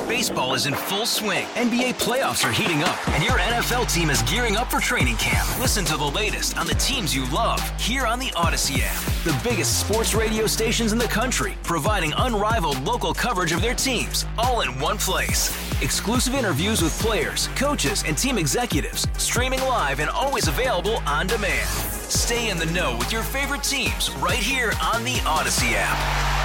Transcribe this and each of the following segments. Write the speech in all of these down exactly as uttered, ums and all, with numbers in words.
Baseball is in full swing. N B A playoffs are heating up, and your N F L team is gearing up for training camp. Listen to the latest on the teams you love here on the Odyssey app. The biggest sports radio stations in the country, providing unrivaled local coverage of their teams, all in one place. Exclusive interviews with players, coaches, and team executives, streaming live and always available on demand. Stay in the know with your favorite teams right here on the Odyssey app.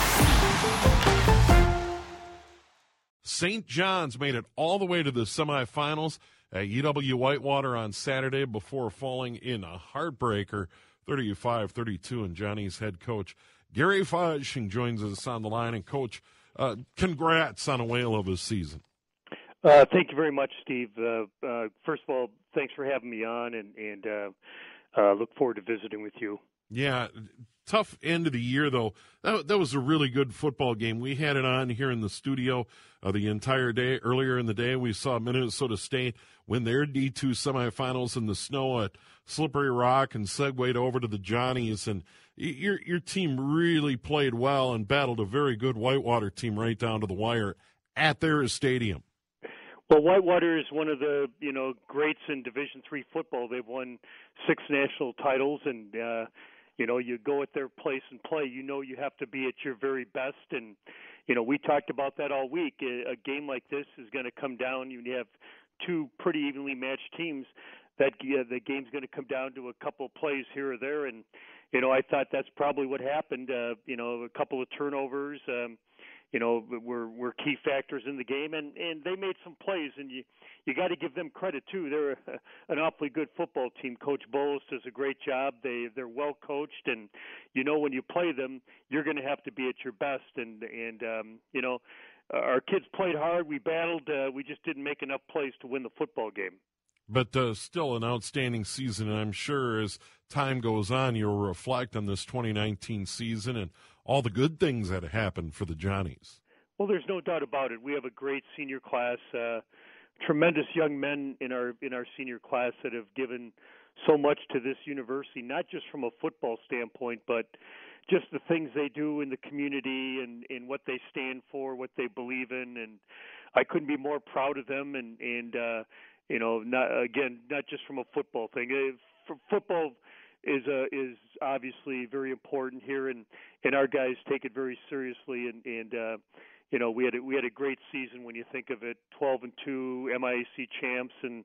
Saint John's made it all the way to the semifinals at U W Whitewater on Saturday before falling in a heartbreaker, thirty-five thirty-two, and Johnny's head coach Gary Fudging joins us on the line. And, Coach, uh, congrats on a whale of a season. Uh, thank you very much, Steve. Uh, uh, first of all, thanks for having me on, and, and uh, uh, look forward to visiting with you. Yeah, tough end of the year, though. That, that was a really good football game. We had it on here in the studio uh, the entire day. Earlier in the day, we saw Minnesota State win their D two semifinals in the snow at Slippery Rock and segued over to the Johnnies. And your your team really played well and battled a very good Whitewater team right down to the wire at their stadium. Well, Whitewater is one of the, you know, greats in Division three football. They've won six national titles, and uh, you know, you go at their place and play, you know you have to be at your very best. And, you know, we talked about that all week. A, a game like this is going to come down. You have two pretty evenly matched teams. That uh, the game's going to come down to a couple of plays here or there. And, you know, I thought that's probably what happened. Uh, you know, a couple of turnovers, um, you know, were were key factors in the game, and, and they made some plays, and you you got to give them credit too. They're a, an awfully good football team. Coach Bowles does a great job. They they're well coached, and you know when you play them, you're going to have to be at your best. And and um, you know, our kids played hard. We battled. Uh, we just didn't make enough plays to win the football game. But uh, still an outstanding season, and I'm sure as time goes on, you'll reflect on this twenty nineteen season and all the good things that happened for the Johnnies. Well, there's no doubt about it. We have a great senior class, uh, tremendous young men in our in our senior class that have given so much to this university, not just from a football standpoint, but just the things they do in the community and, and what they stand for, what they believe in. And I couldn't be more proud of them. And, and uh, you know, not, again, not just from a football thing. Uh, for football is uh, is obviously very important here, and, and our guys take it very seriously. And, and uh, you know, we had a, we had a great season when you think of it: twelve and two, M I A C champs, and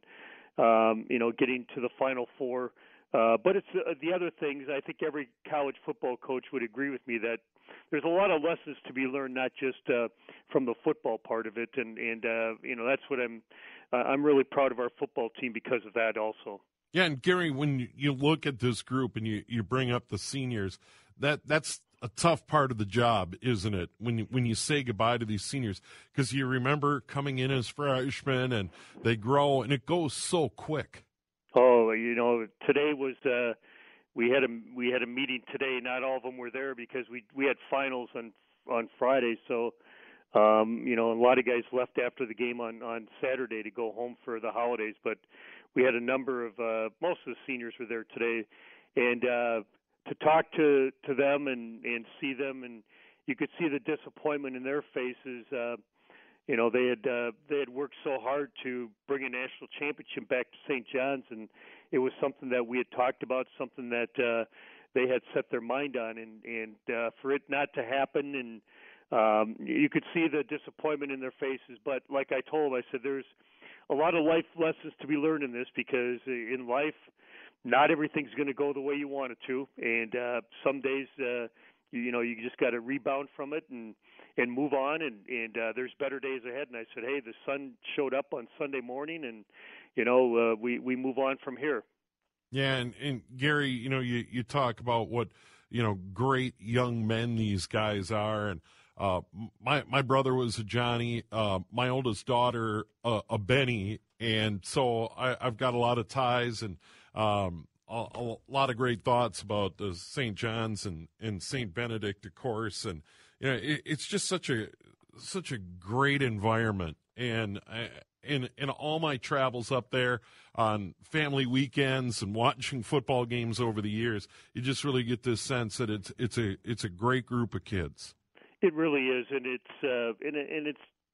um, you know, getting to the Final Four. Uh, but it's uh, the other things. I think every college football coach would agree with me that there's a lot of lessons to be learned, not just uh, from the football part of it. And and uh, you know, that's what I'm uh, I'm really proud of our football team because of that also. Yeah, and Gary, when you look at this group and you, you bring up the seniors, that that's a tough part of the job, isn't it? When you, when you say goodbye to these seniors, because you remember coming in as freshmen and they grow and it goes so quick. Oh, you know, today was uh, we had a we had a meeting today. Not all of them were there because we we had finals on on Friday, so. Um, you know, a lot of guys left after the game on, on Saturday to go home for the holidays, but we had a number of, uh, most of the seniors were there today, and uh, to talk to, to them and, and see them, and you could see the disappointment in their faces. Uh, you know, they had uh, they had worked so hard to bring a national championship back to Saint John's, and it was something that we had talked about, something that uh, they had set their mind on, and, and uh, for it not to happen, and Um, you could see the disappointment in their faces, but like I told them, I said there's a lot of life lessons to be learned in this because in life, not everything's going to go the way you want it to, and uh, some days, uh, you, you know, you just got to rebound from it and, and move on, and, and uh, there's better days ahead. And I said, hey, the sun showed up on Sunday morning, and, you know, uh, we, we move on from here. Yeah, and, and Gary, you know, you, you talk about what, you know, great young men these guys are, and Uh, my my brother was a Johnny, uh, my oldest daughter uh, a Benny, and so I, I've got a lot of ties and um, a, a lot of great thoughts about the Saint John's and, and Saint Benedict, of course, and you know it, it's just such a such a great environment. And I, in in all my travels up there on family weekends and watching football games over the years, you just really get this sense that it's it's a it's a great group of kids. It really is, and it's uh, and, and it's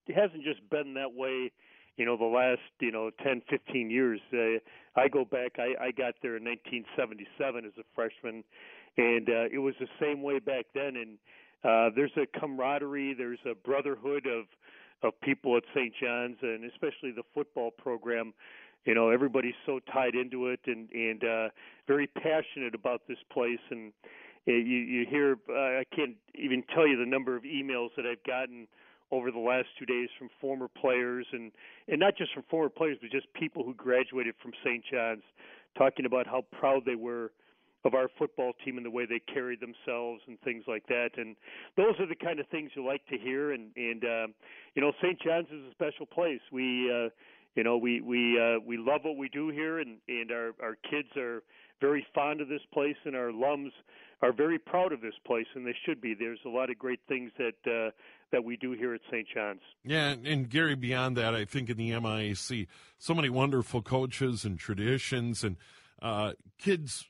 hasn't just been that way, you know, the last, you know, ten, fifteen years. Uh, I go back, I, I got there in nineteen seventy-seven as a freshman, and uh, it was the same way back then. And uh, there's a camaraderie, there's a brotherhood of of people at Saint John's, and especially the football program. You know, everybody's so tied into it and, and uh, very passionate about this place. And uh, you, you hear, uh, I can't even tell you the number of emails that I've gotten over the last two days from former players, and, and not just from former players, but just people who graduated from Saint John's, talking about how proud they were of our football team and the way they carried themselves and things like that. And those are the kind of things you like to hear. And, and uh, you know, Saint John's is a special place. We, uh, you know, we we uh, we love what we do here, and, and our, our kids are very fond of this place, and our alums are very proud of this place, and they should be. There's a lot of great things that uh, that we do here at Saint John's. Yeah, and, and Gary, beyond that, I think in the M I A C, so many wonderful coaches and traditions, and uh, kids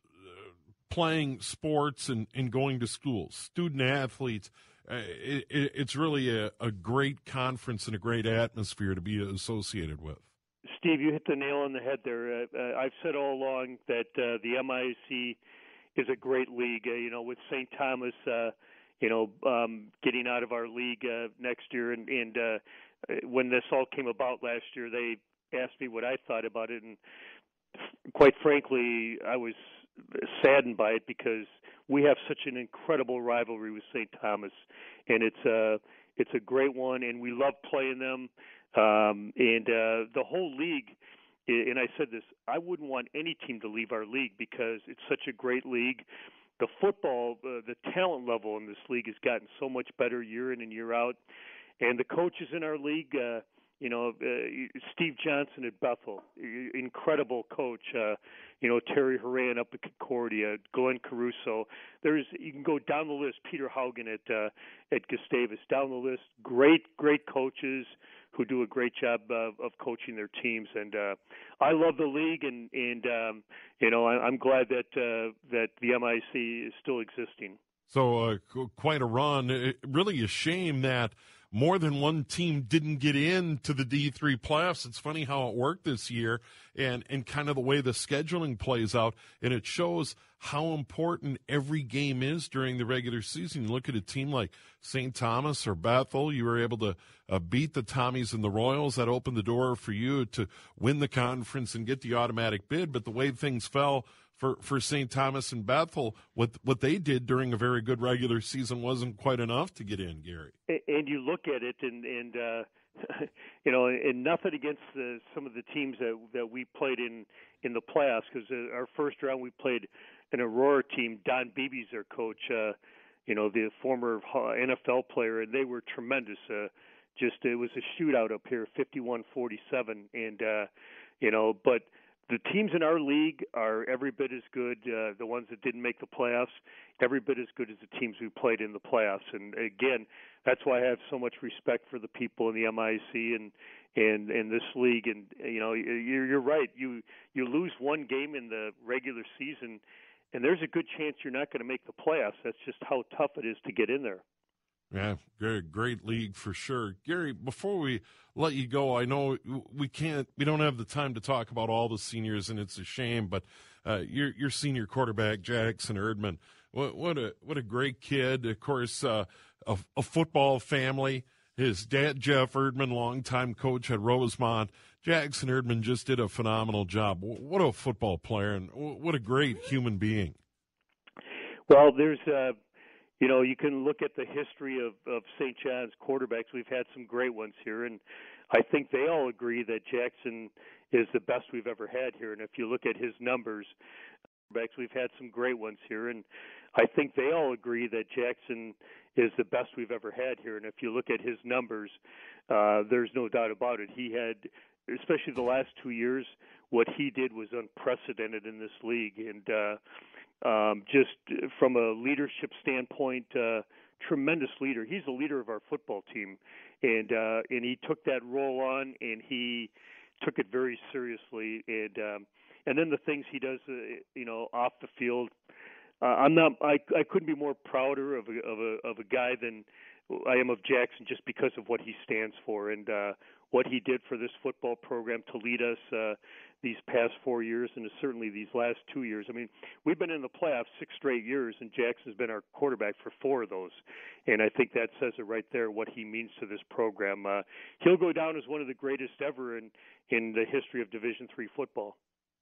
playing sports and, and going to schools, student athletes. Uh, it, it, it's really a, a great conference and a great atmosphere to be associated with. Steve, you hit the nail on the head there. Uh, uh, I've said all along that uh, the M I A C is a great league. Uh, you know, with Saint Thomas, uh, you know, um, getting out of our league uh, next year, and, and uh, when this all came about last year, they asked me what I thought about it, and quite frankly, I was saddened by it because we have such an incredible rivalry with Saint Thomas, and it's a it's a great one, and we love playing them. Um, and uh, the whole league, and I said this, I wouldn't want any team to leave our league because it's such a great league. The football, uh, the talent level in this league has gotten so much better year in and year out, and the coaches in our league. Uh, You know, uh, Steve Johnson at Bethel, incredible coach. Uh, you know, Terry Horan up at Concordia, Glenn Caruso. There's you can go down the list. Peter Haugen at uh, at Gustavus, down the list. Great, great coaches who do a great job of, of coaching their teams. And uh, I love the league, and and um, you know, I, I'm glad that uh, that the M I A C is still existing. So uh, quite a run. It, really a shame that more than one team didn't get into the D three playoffs. It's funny how it worked this year, and, and kind of the way the scheduling plays out, and it shows how important every game is during the regular season. You look at a team like Saint Thomas or Bethel, you were able to uh, beat the Tommies and the Royals. That opened the door for you to win the conference and get the automatic bid, but the way things fell for, for Saint Thomas and Bethel, what what they did during a very good regular season wasn't quite enough to get in, Gary. And you look at it, and, and uh, you know, and nothing against the, some of the teams that that we played in, in the playoffs, because our first round we played an Aurora team. Don Beebe's their coach, uh, you know, the former N F L player, and they were tremendous. Uh, just it was a shootout up here, fifty-one forty-seven, and uh, you know, but the teams in our league are every bit as good, uh, the ones that didn't make the playoffs, every bit as good as the teams who played in the playoffs. And again, that's why I have so much respect for the people in the M I A C and and, and this league. And, you know, you're, you're right. You, you lose one game in the regular season, and there's a good chance you're not going to make the playoffs. That's just how tough it is to get in there. Yeah, great, great league for sure. Gary, before we let you go, I know we can't, we don't have the time to talk about all the seniors, and it's a shame, but uh, your your senior quarterback, Jackson Erdman, what, what a what a great kid. Of course, uh, a, a football family. His dad, Jeff Erdman, longtime coach at Rosemont. Jackson Erdman just did a phenomenal job. What a football player, and what a great human being. Well, there's uh You know, you can look at the history of, of Saint John's quarterbacks. We've had some great ones here, and I think they all agree that Jackson is the best we've ever had here. And if you look at his numbers, we've had some great ones here, and I think they all agree that Jackson is the best we've ever had here. And if you look at his numbers, uh, there's no doubt about it. He had, especially the last two years, what he did was unprecedented in this league, and uh, Um, just from a leadership standpoint, uh, tremendous leader. He's the leader of our football team, and uh, and he took that role on, and he took it very seriously. And um, and then the things he does, uh, you know, off the field. Uh, I'm not. I I couldn't be more prouder of a of a of a guy than I am of Jackson just because of what he stands for and uh, what he did for this football program to lead us uh, these past four years and certainly these last two years. I mean, we've been in the playoffs six straight years, and Jackson's been our quarterback for four of those. And I think that says it right there, what he means to this program. Uh, he'll go down as one of the greatest ever in, in the history of Division three football.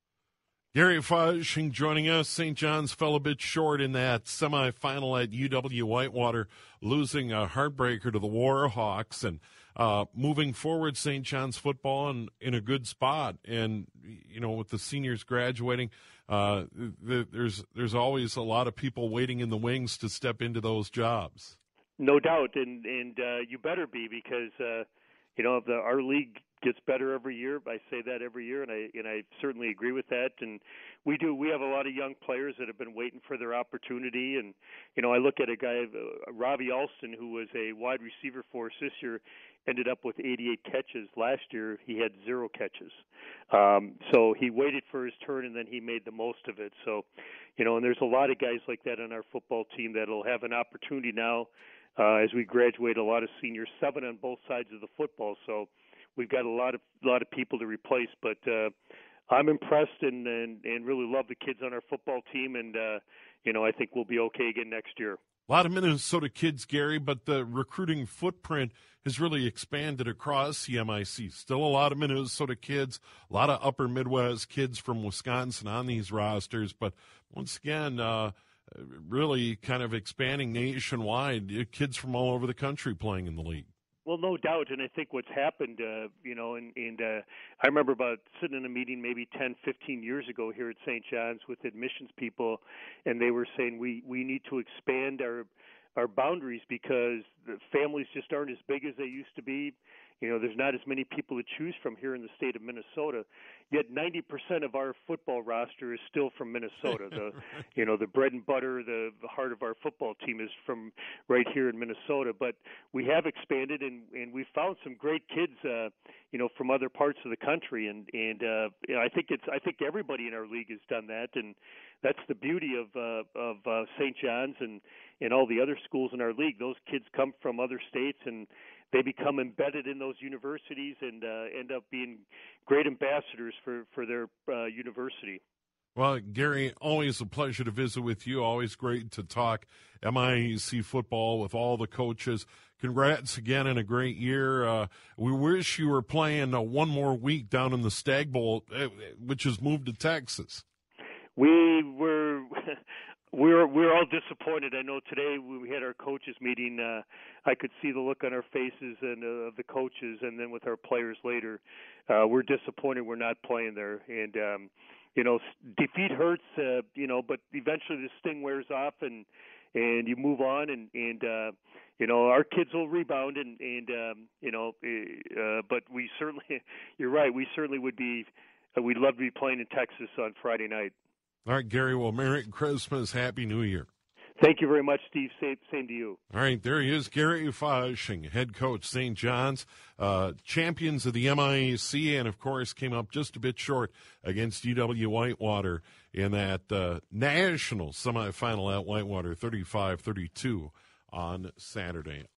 Gary Fasching joining us. Saint John's fell a bit short in that semifinal at U W Whitewater, losing a heartbreaker to the Warhawks, and uh, moving forward, Saint John's football in, in a good spot. And, you know, with the seniors graduating, uh, the, there's there's always a lot of people waiting in the wings to step into those jobs. No doubt, and and uh, you better be, because uh, you know the our league gets better every year. I say that every year, and I and I certainly agree with that. And we do. We have a lot of young players that have been waiting for their opportunity. And you know, I look at a guy, uh, Robbie Alston, who was a wide receiver for us this year, ended up with eighty-eight catches. Last year, he had zero catches. Um, so he waited for his turn, and then he made the most of it. So, you know, and there's a lot of guys like that on our football team that'll have an opportunity now uh, as we graduate. A lot of seniors, seven on both sides of the football. So we've got a lot of a lot of people to replace, but uh, I'm impressed and, and and really love the kids on our football team, and uh, you know I think we'll be okay again next year. A lot of Minnesota kids, Gary, but the recruiting footprint has really expanded across the M I C. Still a lot of Minnesota kids, a lot of upper Midwest kids from Wisconsin on these rosters, but once again, uh, really kind of expanding nationwide, kids from all over the country playing in the league. Well, no doubt, and I think what's happened, uh, you know, and, and uh, I remember about sitting in a meeting maybe ten, fifteen years ago here at Saint John's with admissions people, and they were saying we, we need to expand our our boundaries because the families just aren't as big as they used to be. You know, there's not as many people to choose from here in the state of Minnesota. Yet ninety percent of our football roster is still from Minnesota. The, you know, the bread and butter, the, the heart of our football team is from right here in Minnesota. But we have expanded, and, and we've found some great kids, uh, you know, from other parts of the country. And and uh, you know, I think it's I think everybody in our league has done that, and that's the beauty of uh, of uh, Saint John's and and all the other schools in our league. Those kids come from other states, and they become embedded in those universities and uh, end up being great ambassadors for, for their uh, university. Well, Gary, always a pleasure to visit with you. Always great to talk M I C football with all the coaches. Congrats again on a great year. Uh, we wish you were playing uh, one more week down in the Stag Bowl, uh, which has moved to Texas. We were... We're we're all disappointed. I know today when we had our coaches meeting, uh, I could see the look on our faces and uh, of the coaches, and then with our players later, uh, we're disappointed we're not playing there. And um, you know, defeat hurts, uh, you know, but eventually the sting wears off, and and you move on, and and uh, you know our kids will rebound, and and um, you know, uh, but we certainly, you're right, we certainly would be, uh, we'd love to be playing in Texas on Friday night. All right, Gary, well, Merry Christmas, Happy New Year. Thank you very much, Steve. Same, same to you. All right, there he is, Gary Fasching, head coach, Saint John's, uh, champions of the M I A C, and, of course, came up just a bit short against U W Whitewater in that uh, national semifinal at Whitewater, thirty-five thirty-two on Saturday.